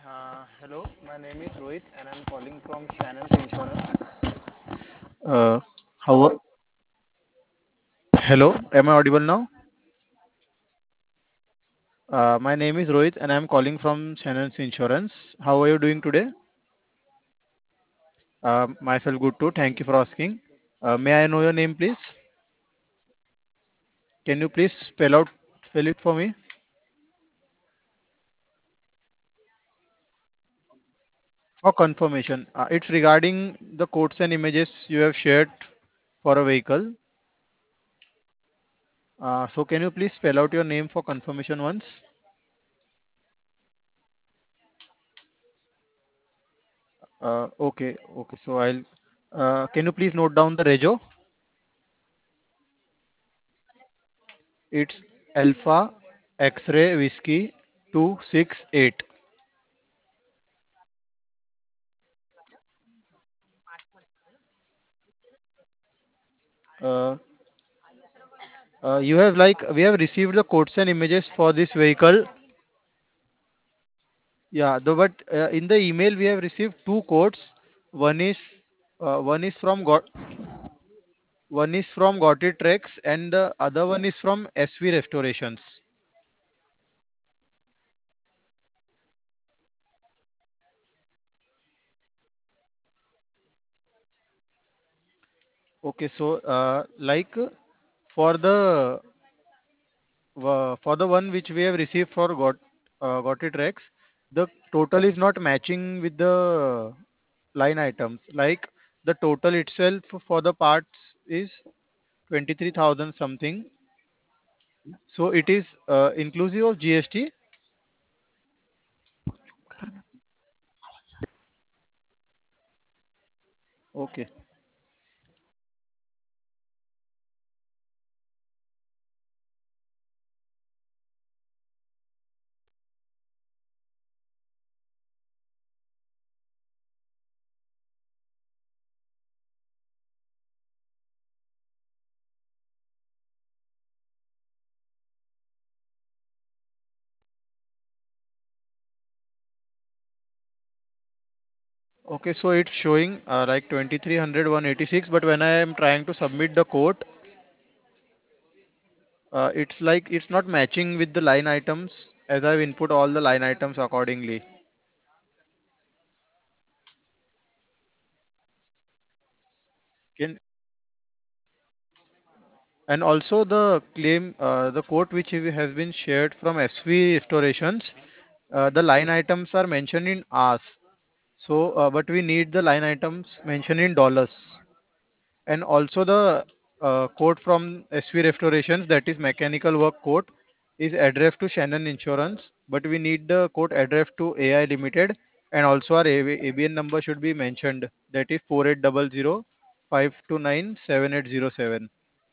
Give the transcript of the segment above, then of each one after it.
Hello, my name is Rohit and I'm calling from Shannon's Insurance. Uh, how? Hello, am I audible now? My name is Rohit and I'm calling from Shannon's Insurance. How are you doing today? Myself good too. Thank you for asking. May I know your name, please? Can you please spell it for me? For confirmation, it's regarding the quotes and images you have shared for a vehicle. So can you please spell out your name for confirmation once? Okay. So I'll. Can you please note down the rego? It's Alpha X-ray Whiskey 268. Uh, you have like we have received the quotes and images for this vehicle. Yeah, though, but in the email we have received two quotes. One is one is from Gotti Treks and the other one is from SV Restorations. Okay, so like for the one which we have received for got it Rex, the total is not matching with the line items. Like the total itself for the parts is 23,000 something. So it is inclusive of GST. Okay. Okay, so it's showing like 2300 186, but when I am trying to submit the quote, it's like it's not matching with the line items as I've input all the line items accordingly. Can And also the claim, the quote which has been shared from SV Restorations, the line items are mentioned in Rs. So, but we need the line items mentioned in dollars. And also the quote from SV Restorations, that is mechanical work quote, is addressed to Shannon Insurance, but we need the quote addressed to AI Limited, and also our ABN number should be mentioned. That is 4800 529 7807.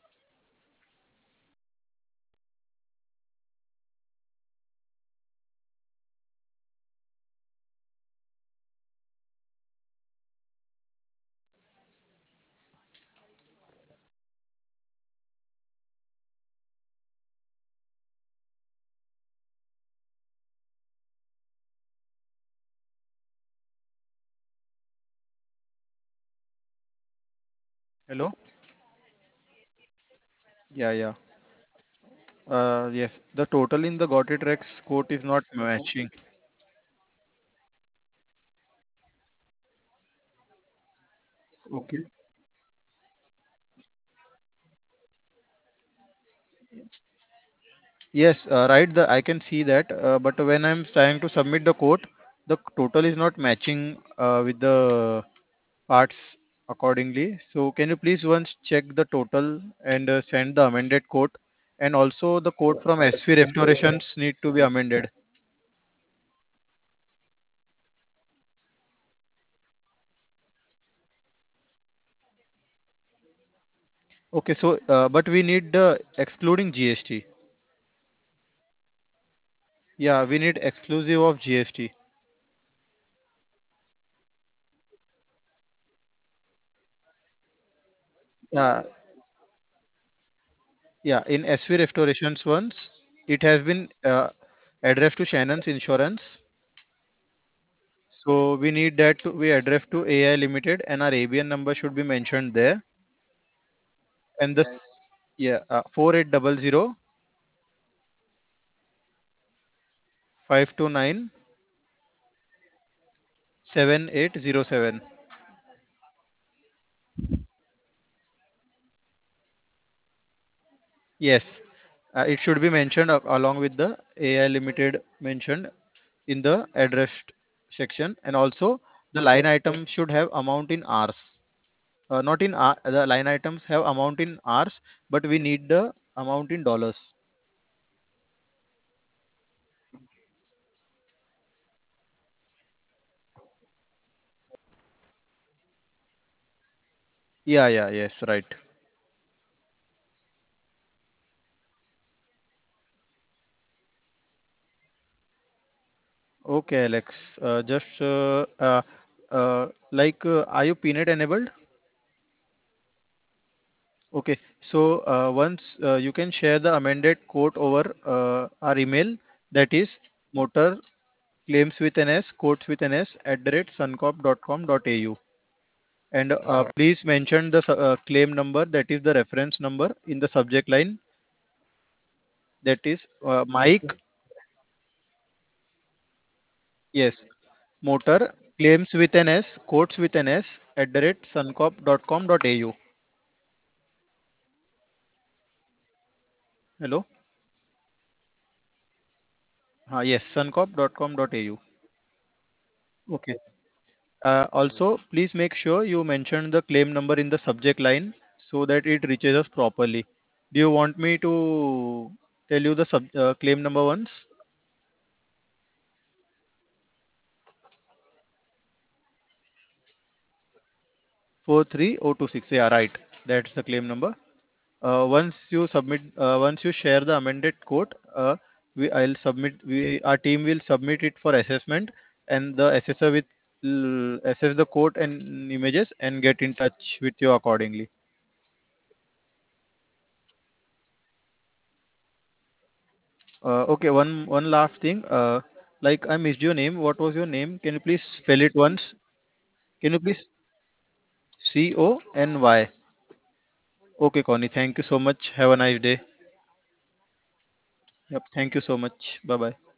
Hello? Yeah. Yes, the total in the got it Rex quote is not matching. Okay. Yes, right. I can see that, but when I'm trying to submit the quote, the total is not matching with the parts accordingly. So can you please once check the total and send the amended quote, and also the quote from SV Restorations need to be amended. Okay, so but we need excluding GST. Yeah, we need exclusive of GST. Yeah, Yeah, in SV Restorations once, it has been addressed to Shannon's Insurance. So we need that to be addressed to AI Limited, and our ABN number should be mentioned there. And this, yeah, 4800 529 7807. Yes, it should be mentioned along with the AI Limited mentioned in the address section, and also the line item should have amount in hours. Not in the line items have amount in hours, but we need the amount in dollars. Yeah, yeah, yes, right. Okay, Alex. Just are you Peanut enabled? Okay, so once you can share the amended quote over our email, that is motor claims with an S, quotes with an S at the rate suncorp.com.au. And please mention the claim number, that is the reference number in the subject line, that is Mike, yes, motor claims with an S, quotes with an S at the rate suncorp.com.au. Hello? Yes, suncorp.com.au. Okay. Also, please make sure you mention the claim number in the subject line so that it reaches us properly. Do you want me to tell you the claim number once? 43026. Yeah, right. That's the claim number. Once you share the amended quote, our team will submit it for assessment, and the assessor will assess the quote and images and get in touch with you accordingly. Okay, one last thing. Like I missed your name. What was your name? Can you please spell it once? Can you please Cony? Okay, Connie. Thank you so much. Have a nice day. Yep. Thank you so much. Bye bye.